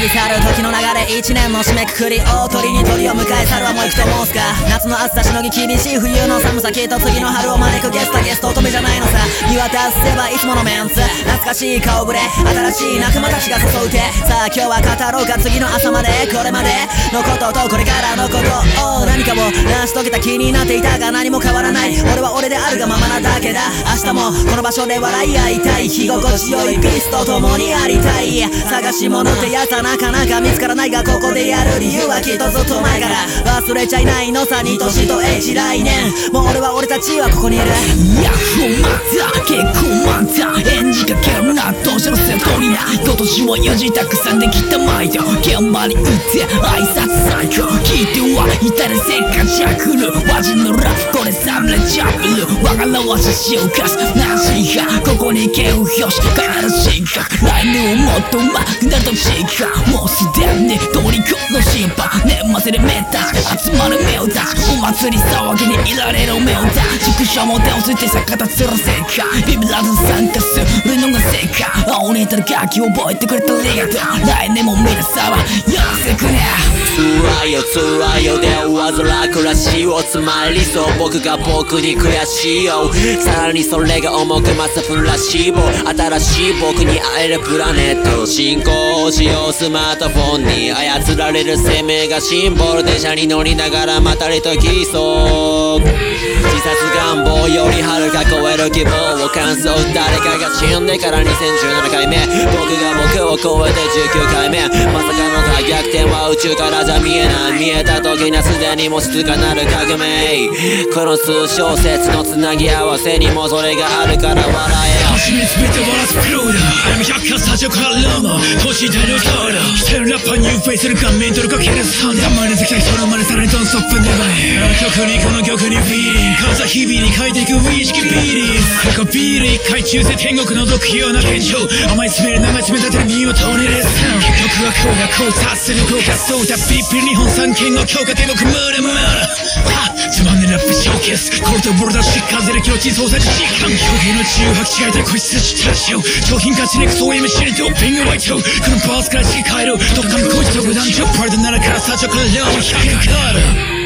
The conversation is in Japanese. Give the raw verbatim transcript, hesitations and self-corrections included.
り去る時の流れ、一年の締めくくり、大鳥に鳥を迎え去るはもう行くと申すか。夏の暑さしのぎ厳しい冬の寒さ、きっと次の春を招くゲストゲスト乙女じゃないのさ。見渡せばいつものメンツ、懐かしい顔ぶれ、新しい仲間たちが誘うて。さあ今日は語ろうか次の朝まで、これまでのこととこれからのことを、何かを成し遂げた気になっていたが何も変わらない。俺は俺であるがままなだけだ。明日もこの場所で笑い合いたい、居心地よいピースと共にありたい。探し物ってやつはなかなか見つからないが、ここでやる理由はきっとずっと前から忘れちゃいないのさ。に年とエイジ来年もう俺は俺たちはここにいる。 ヤッホーマンタ結婚マンタ演じかけるな当社のセトリな。今年もよじたくさんできた毎度現場に行って挨拶最高聞いてはいたらせっかちゃくるわじのラフこれサムレチャブルわがらわししをかすなしかここに行けるよし必ず進化来年をもっと上手くなると進化もうすでに通り越の審判年末で目たち集まる目をたちお祭り騒ぎにいられる目をたち畜生も手をついて逆立つらせかビビらず参加するのが正解青ネタの楽器覚えてくれてありがとう来年も皆様よろしくね。 辛いよ辛いよで煩わ暮らしをつまりそう僕が僕に悔しいよ。さらにそれが重く増すプラシーボ新しい僕に会えるプラネット進行しようスマートフォンに操られる生命がシンボル電車に乗りながらまたりときそう自殺願望よりはるか超える希望を感想誰かが死んでからにせんじゅうななかいめ僕が僕を超えてじゅうきゅうかいめまさかの大逆転は宇宙からじゃ見えない見えた時にはすでにも静かなる革命この数小節のつなぎ合わせにもそれがあるから笑えよ初め全て笑すプロだ I'm 百科スタジオからラマ年代のカードしてるラッパーニューフェイスる顔面とるかけるサンダマネ好きな人の真似されドンストップネバーあの曲にこの曲にフィーリング風日々に書いていくウイスキービーリーここビール一回中世天国の毒ような現象甘い爪で長い爪立てる見事にレッスン結局はこうがこう達する豪華そうだビッピル日本三権の強化天国ムールムールつまんねラップショーケースコルトボルダーシッカーゼレキロチ操作時間表現の自由履き違えたらこいつたちたらしよう商品価値ネクソ エムシー にドッピングワイトこのバースから地下帰ろうどっかにこいつと無断情パートならから最初からラーメンひっかかる